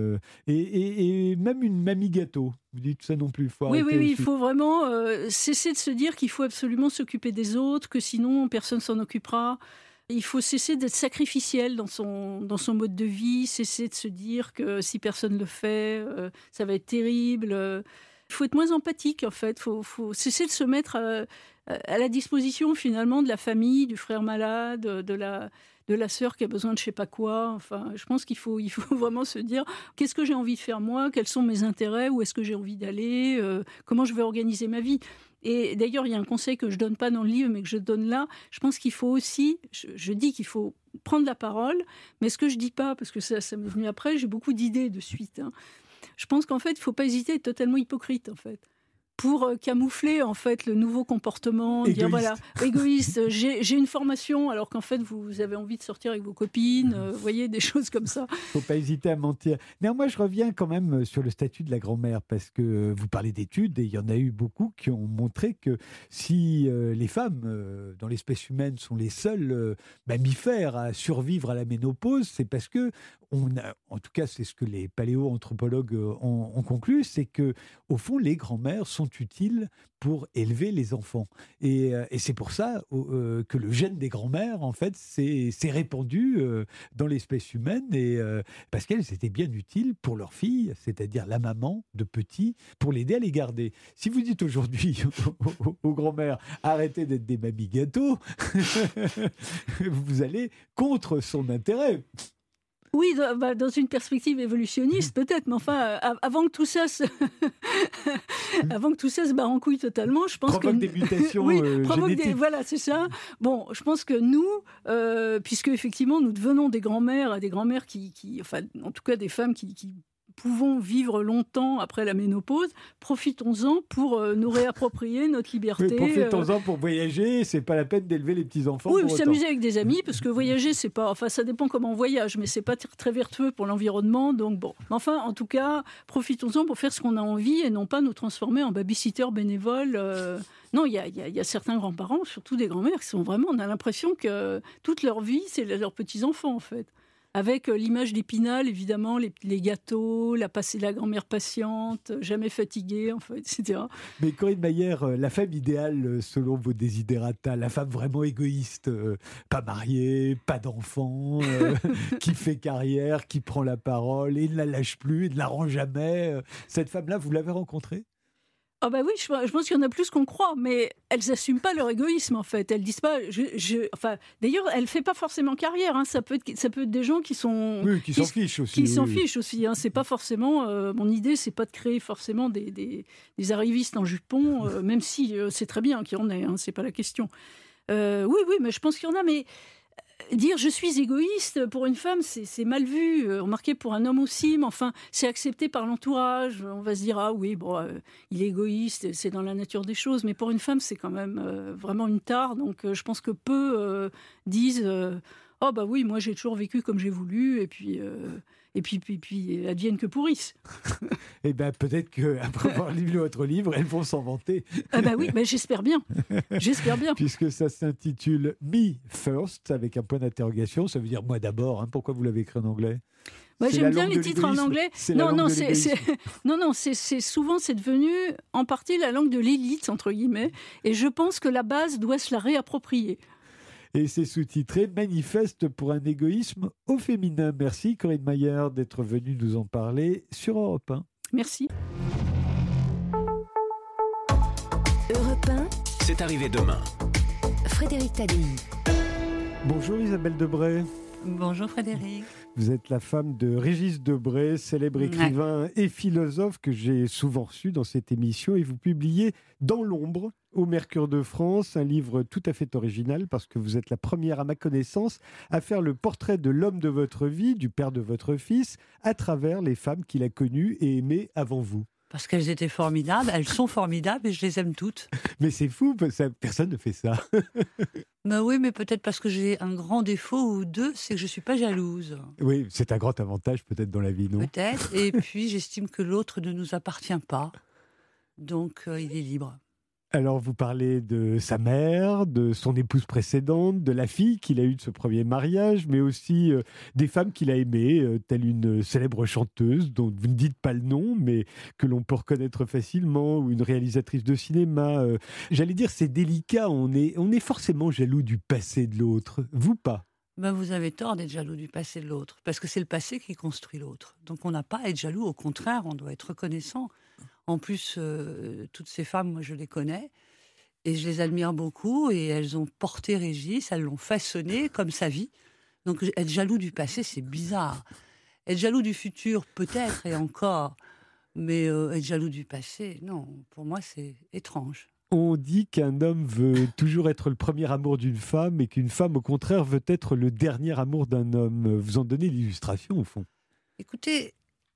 et même une mamie gâteau. Vous dites ça non plus, il faut arrêter aussi. Il faut vraiment cesser de se dire qu'il faut absolument s'occuper des autres, que sinon personne s'en occupera. Il faut cesser d'être sacrificiel dans son mode de vie, cesser de se dire que si personne ne le fait, ça va être terrible. Il faut être moins empathique, en fait. Il faut cesser de se mettre à la disposition, finalement, de la famille, du frère malade, de la sœur qui a besoin de je sais pas quoi. Enfin, je pense qu'il faut vraiment se dire qu'est-ce que j'ai envie de faire moi, quels sont mes intérêts, où est-ce que j'ai envie d'aller, comment je vais organiser ma vie. Et d'ailleurs, il y a un conseil que je donne pas dans le livre, mais que je donne là. Je pense qu'il faut aussi, je dis qu'il faut prendre la parole, mais ce que je dis pas, parce que ça m'est venu après, j'ai beaucoup d'idées de suite. Je pense qu'en fait, il faut pas hésiter à être totalement hypocrite, en fait. pour camoufler en fait le nouveau comportement, dire voilà, égoïste, j'ai une formation alors qu'en fait vous avez envie de sortir avec vos copines, vous voyez, des choses comme ça. Faut pas hésiter à mentir. Néanmoins, je reviens quand même sur le statut de la grand-mère parce que vous parlez d'études et il y en a eu beaucoup qui ont montré que si les femmes dans l'espèce humaine sont les seuls mammifères à survivre à la ménopause, c'est parce que en tout cas, c'est ce que les paléo-anthropologues ont conclu, c'est que au fond, les grands-mères sont utiles pour élever les enfants. Et c'est pour ça que le gène des grands-mères, en fait, s'est répandu dans l'espèce humaine, et parce qu'elles étaient bien utiles pour leurs filles, c'est-à-dire la maman de petits, pour l'aider à les garder. Si vous dites aujourd'hui aux grands-mères, arrêtez d'être des mamies gâteaux, vous allez contre son intérêt. Oui, dans une perspective évolutionniste peut-être, mais enfin, avant que tout ça se barre en couille totalement, je pense provoque des mutations génétiques. Voilà, c'est ça. Bon, je pense que nous, puisque effectivement nous devenons des grands-mères, des grands-mères enfin, en tout cas des femmes qui pouvons vivre longtemps après la ménopause, profitons-en pour nous réapproprier notre liberté. Oui, profitons-en pour voyager, c'est pas la peine d'élever les petits-enfants. Oui, s'amuser avec des amis, parce que voyager, c'est pas... Enfin, ça dépend comment on voyage, mais c'est pas très vertueux pour l'environnement, donc bon. Enfin, en tout cas, profitons-en pour faire ce qu'on a envie et non pas nous transformer en babysitter bénévole. Non, il y a certains grands-parents, surtout des grands-mères, qui sont vraiment... On a l'impression que toute leur vie, c'est leurs petits-enfants, en fait. Avec l'image d'Épinal, évidemment, les gâteaux, la grand-mère patiente, jamais fatiguée, en fait, etc. Mais Corinne Mayer, la femme idéale, selon vos desiderata, la femme vraiment égoïste, pas mariée, pas d'enfant, qui fait carrière, qui prend la parole et ne la lâche plus, et ne la rend jamais. Cette femme-là, vous l'avez rencontrée ? Ah bah oui, je pense qu'il y en a plus qu'on croit, mais elles n'assument pas leur égoïsme en fait. Elles disent pas. Enfin, d'ailleurs, elle fait pas forcément carrière. Hein. Ça peut être des gens qui sont. Oui, qui s'en fichent aussi. Qui s'en fichent aussi. Hein. C'est pas forcément. Mon idée, c'est pas de créer forcément des arrivistes en jupon, même si c'est très bien qu'il y en ait. Hein, c'est pas la question. Oui, mais je pense qu'il y en a, mais. Dire je suis égoïste pour une femme, c'est mal vu. Remarquez pour un homme aussi, mais enfin, c'est accepté par l'entourage. On va se dire, ah oui, bon, il est égoïste, c'est dans la nature des choses. Mais pour une femme, c'est quand même vraiment une tare. Donc je pense que peu disent, oh bah oui, moi j'ai toujours vécu comme j'ai voulu, et puis advienne que pourrisse. Eh bien, peut-être qu'après avoir lu votre livre, elles vont s'en vanter. Ah bah oui, mais j'espère bien. J'espère bien. Puisque ça s'intitule Me First, avec un point d'interrogation. Ça veut dire moi d'abord. Hein. Pourquoi vous l'avez écrit en anglais ? Moi, j'aime bien les titres en anglais. Non, c'est souvent c'est devenu en partie la langue de l'élite, entre guillemets. Et je pense que la base doit se la réapproprier. Et c'est sous-titré « Manifeste pour un égoïsme au féminin ». Merci Corinne Mayer d'être venue nous en parler sur Europe 1. Merci. Europe 1, C'est arrivé demain. Frédéric Tadei. Bonjour Isabelle Debray. Bonjour Frédéric. Vous êtes la femme de Régis Debray, célèbre écrivain et philosophe que j'ai souvent reçu dans cette émission, et vous publiez Dans l'ombre au Mercure de France, un livre tout à fait original parce que vous êtes la première à ma connaissance à faire le portrait de l'homme de votre vie, du père de votre fils, à travers les femmes qu'il a connues et aimées avant vous. Parce qu'elles étaient formidables, elles sont formidables et je les aime toutes. Mais c'est fou, personne ne fait ça. Ben oui, mais peut-être parce que j'ai un grand défaut ou deux, c'est que je ne suis pas jalouse. Oui, c'est un grand avantage peut-être dans la vie, non ? Peut-être, et puis j'estime que l'autre ne nous appartient pas, donc il est libre. Alors, vous parlez de sa mère, de son épouse précédente, de la fille qu'il a eue de ce premier mariage, mais aussi des femmes qu'il a aimées, telle une célèbre chanteuse dont vous ne dites pas le nom, mais que l'on peut reconnaître facilement, ou une réalisatrice de cinéma. J'allais dire, c'est délicat, on est forcément jaloux du passé de l'autre. Vous, pas ? Ben vous avez tort d'être jaloux du passé de l'autre, parce que c'est le passé qui construit l'autre. Donc on n'a pas à être jaloux, au contraire, on doit être reconnaissant. En plus, toutes ces femmes, moi, je les connais et je les admire beaucoup et elles ont porté Régis, elles l'ont façonné comme sa vie. Donc, être jaloux du passé, c'est bizarre. Être jaloux du futur, peut-être, et encore, mais être jaloux du passé, non, pour moi, c'est étrange. On dit qu'un homme veut toujours être le premier amour d'une femme et qu'une femme, au contraire, veut être le dernier amour d'un homme. Vous en donnez l'illustration, au fond. Écoutez,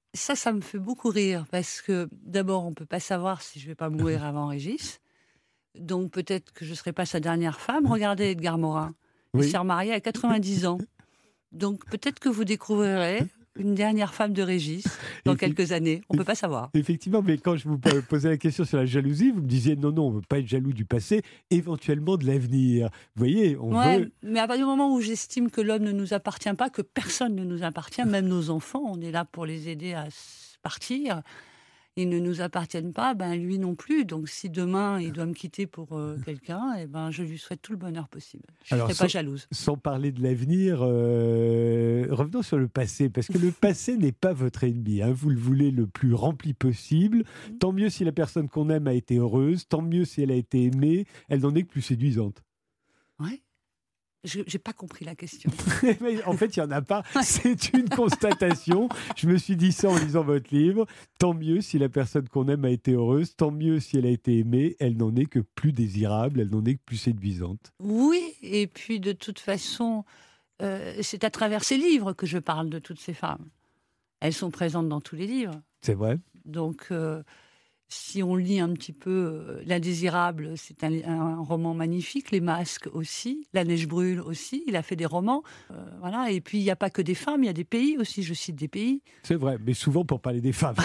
Ça me fait beaucoup rire, parce que d'abord, on ne peut pas savoir si je ne vais pas mourir avant Régis. Donc peut-être que je ne serai pas sa dernière femme. Regardez Edgar Morin. Il s'est remarié à 90 ans. Donc peut-être que vous découvrirez une dernière femme de Régis dans quelques années. On ne peut pas savoir. Effectivement, mais quand je vous posais la question sur la jalousie, vous me disiez non, on ne veut pas être jaloux du passé, éventuellement de l'avenir. Vous voyez, on veut... Mais à partir du moment où j'estime que l'homme ne nous appartient pas, que personne ne nous appartient, même nos enfants, on est là pour les aider à partir. Ils ne nous appartiennent pas, lui non plus. Donc si demain il doit me quitter pour quelqu'un, je lui souhaite tout le bonheur possible. Je ne serai pas jalouse. Sans parler de l'avenir, revenons sur le passé, parce que le passé n'est pas votre ennemi. Vous le voulez le plus rempli possible. Tant mieux si la personne qu'on aime a été heureuse, tant mieux si elle a été aimée, elle n'en est que plus séduisante. Ouais. Je n'ai pas compris la question. En fait, il n'y en a pas. C'est une constatation. Je me suis dit ça en lisant votre livre. Tant mieux si la personne qu'on aime a été heureuse. Tant mieux si elle a été aimée. Elle n'en est que plus désirable. Elle n'en est que plus séduisante. Oui, et puis de toute façon, c'est à travers ces livres que je parle de toutes ces femmes. Elles sont présentes dans tous les livres. C'est vrai. Donc... si on lit un petit peu L'Indésirable, c'est un roman magnifique. Les Masques aussi. La Neige brûle aussi. Il a fait des romans. Voilà. Et puis, il n'y a pas que des femmes, il y a des pays aussi. Je cite des pays. C'est vrai, mais souvent pour parler des femmes.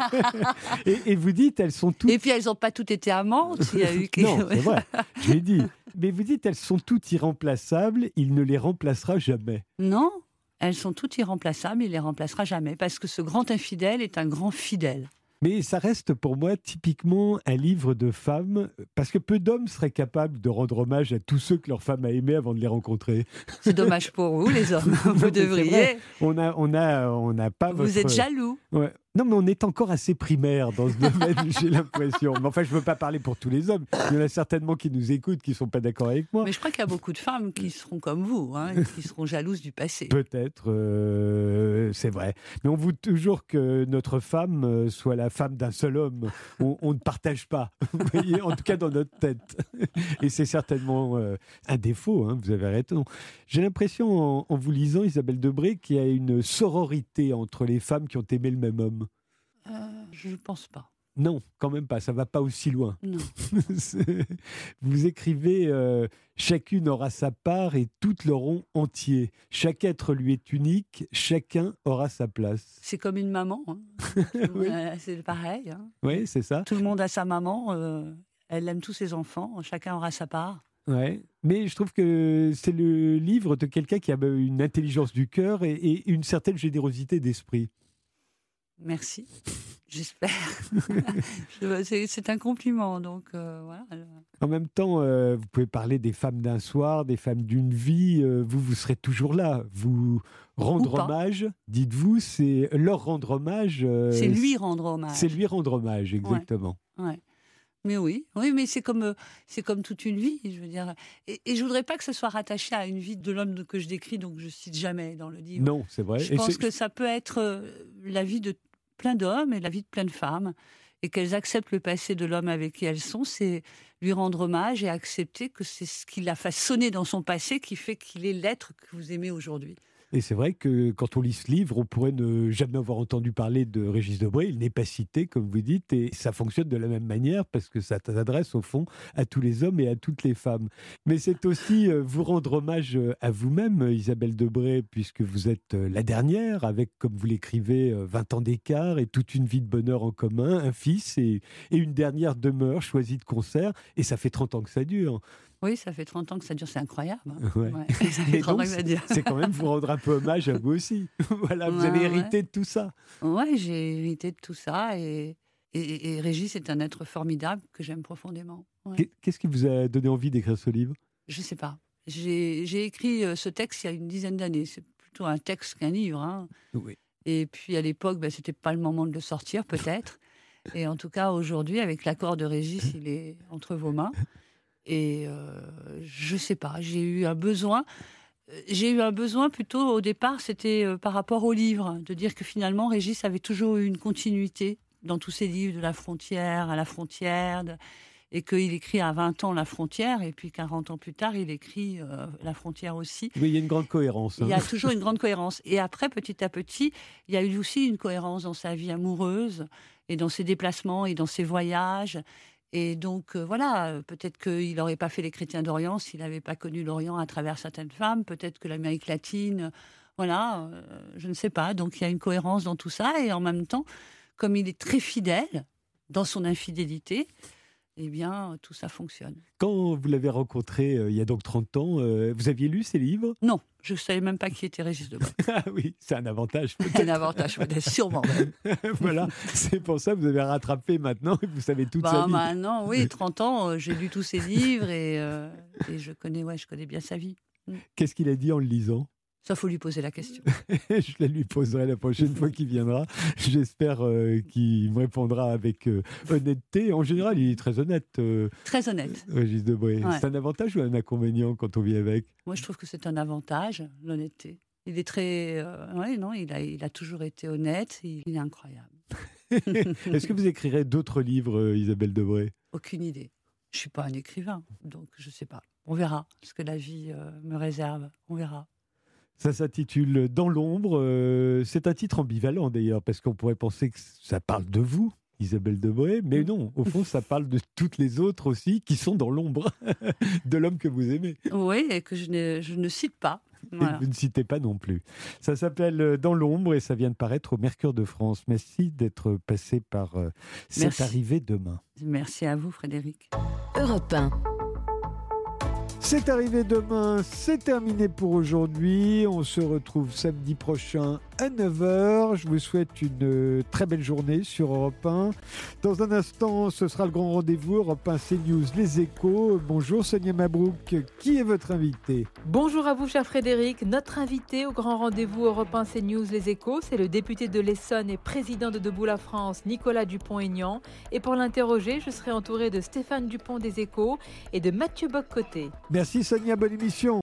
et vous dites, elles sont toutes... Et puis, elles n'ont pas toutes été amantes. Il y a eu... Non, c'est vrai. Je l'ai dit. Mais vous dites, elles sont toutes irremplaçables. Il ne les remplacera jamais. Non, elles sont toutes irremplaçables. Il ne les remplacera jamais. Parce que ce grand infidèle est un grand fidèle. Mais ça reste pour moi typiquement un livre de femmes, parce que peu d'hommes seraient capables de rendre hommage à tous ceux que leur femme a aimés avant de les rencontrer. C'est dommage pour vous, les hommes. Vous devriez. On n'a pas. Vous êtes jaloux. Ouais. Non, mais on est encore assez primaire dans ce domaine, j'ai l'impression. Mais enfin, je ne veux pas parler pour tous les hommes. Il y en a certainement qui nous écoutent, qui ne sont pas d'accord avec moi. Mais je crois qu'il y a beaucoup de femmes qui seront comme vous, qui seront jalouses du passé. Peut-être, c'est vrai. Mais on veut toujours que notre femme soit la femme d'un seul homme. On ne partage pas, vous voyez, en tout cas dans notre tête. Et c'est certainement un défaut, vous avez raison. J'ai l'impression, en vous lisant, Isabelle Debré, qu'il y a une sororité entre les femmes qui ont aimé le même homme. Je ne pense pas. Non, quand même pas, ça ne va pas aussi loin. Non. Vous écrivez « Chacune aura sa part et toutes l'auront entier. Chaque être lui est unique, chacun aura sa place. » C'est comme une maman. Oui. C'est pareil. Oui, c'est ça. Tout le monde a sa maman, elle aime tous ses enfants, chacun aura sa part. Ouais. Mais je trouve que c'est le livre de quelqu'un qui a une intelligence du cœur et une certaine générosité d'esprit. Merci, j'espère. C'est un compliment, donc voilà. En même temps, vous pouvez parler des femmes d'un soir, des femmes d'une vie. Vous serez toujours là. Vous rendre hommage, dites-vous, c'est leur rendre hommage. C'est lui rendre hommage. C'est lui rendre hommage, exactement. Ouais. Mais oui, mais c'est comme toute une vie, je veux dire. Et je voudrais pas que ce soit rattaché à une vie de l'homme que je décris, donc je cite jamais dans le livre. Non, c'est vrai. Je pense que ça peut être la vie de plein d'hommes et la vie de plein de femmes, et qu'elles acceptent le passé de l'homme avec qui elles sont, c'est lui rendre hommage et accepter que c'est ce qui l'a façonné dans son passé qui fait qu'il est l'être que vous aimez aujourd'hui. Et c'est vrai que quand on lit ce livre, on pourrait ne jamais avoir entendu parler de Régis Debray. Il n'est pas cité, comme vous dites, et ça fonctionne de la même manière parce que ça s'adresse au fond à tous les hommes et à toutes les femmes. Mais c'est aussi vous rendre hommage à vous-même, Isabelle Debré, puisque vous êtes la dernière, avec, comme vous l'écrivez, 20 ans d'écart et toute une vie de bonheur en commun, un fils et une dernière demeure choisie de concert. Et ça fait 30 ans que ça dure. Oui, ça fait 30 ans que ça dure, c'est incroyable. Ouais. Ça fait 30 ans que ça dure. C'est quand même vous rendre un peu hommage à vous aussi. Voilà, vous avez hérité de tout ça. Oui, j'ai hérité de tout ça et Régis est un être formidable que j'aime profondément. Ouais. Qu'est-ce qui vous a donné envie d'écrire ce livre ? Je ne sais pas. J'ai écrit ce texte il y a une dizaine d'années. C'est plutôt un texte qu'un livre. Oui. Et puis à l'époque, ce n'était pas le moment de le sortir, peut-être. Et en tout cas, aujourd'hui, avec l'accord de Régis, il est entre vos mains. Et je ne sais pas, j'ai eu un besoin plutôt au départ, c'était par rapport au livre, de dire que finalement Régis avait toujours eu une continuité dans tous ses livres, de la frontière à la frontière, et qu'il écrit à 20 ans La Frontière, et puis 40 ans plus tard, il écrit La Frontière aussi. Oui, il y a une grande cohérence. Il y a toujours une grande cohérence. Et après, petit à petit, il y a eu aussi une cohérence dans sa vie amoureuse, et dans ses déplacements, et dans ses voyages. Et donc, voilà, peut-être qu'il n'aurait pas fait les Chrétiens d'Orient s'il n'avait pas connu l'Orient à travers certaines femmes. Peut-être que l'Amérique latine, voilà, je ne sais pas. Donc, il y a une cohérence dans tout ça. Et en même temps, comme il est très fidèle dans son infidélité, eh bien, tout ça fonctionne. Quand vous l'avez rencontré il y a donc 30 ans, vous aviez lu ses livres? Non, je ne savais même pas qui était Régis Debray. Ah oui, c'est un avantage. Un avantage, peut-être, sûrement. Voilà, c'est pour ça que vous avez rattrapé maintenant et vous savez toute sa vie. Maintenant, oui, 30 ans, j'ai lu tous ses livres et je connais bien sa vie. Qu'est-ce qu'il a dit en le lisant? Ça, faut lui poser la question. Je la lui poserai la prochaine fois qu'il viendra. J'espère qu'il me répondra avec honnêteté. En général, il est très honnête. Très honnête. Régis Debray. Ouais. C'est un avantage ou un inconvénient quand on vit avec? Moi, je trouve que c'est un avantage, l'honnêteté. Il est très... il a toujours été honnête. Il est incroyable. Est-ce que vous écrirez d'autres livres, Isabelle Debray? Aucune idée. Je ne suis pas un écrivain, donc je ne sais pas. On verra ce que la vie me réserve. On verra. Ça s'intitule Dans l'ombre. C'est un titre ambivalent d'ailleurs, parce qu'on pourrait penser que ça parle de vous, Isabelle Debray, mais non, au fond, ça parle de toutes les autres aussi qui sont dans l'ombre de l'homme que vous aimez. Oui, et que je ne cite pas. Voilà. Et vous ne citez pas non plus. Ça s'appelle Dans l'ombre et ça vient de paraître au Mercure de France. Merci d'être passé par C'est arrivé demain. Merci à vous, Frédéric. Europe 1. C'est arrivé demain, c'est terminé pour aujourd'hui. On se retrouve samedi prochain à 9h. Je vous souhaite une très belle journée sur Europe 1. Dans un instant, ce sera le grand rendez-vous Europe 1 CNews Les Échos. Bonjour Sonia Mabrouk, qui est votre invité? Bonjour à vous cher Frédéric. Notre invité au grand rendez-vous Europe 1 CNews Les Échos, c'est le député de l'Essonne et président de Debout la France, Nicolas Dupont-Aignan. Et pour l'interroger, je serai entouré de Stéphane Dupont des Échos et de Mathieu Boccoté. Merci Sonia, bonne émission.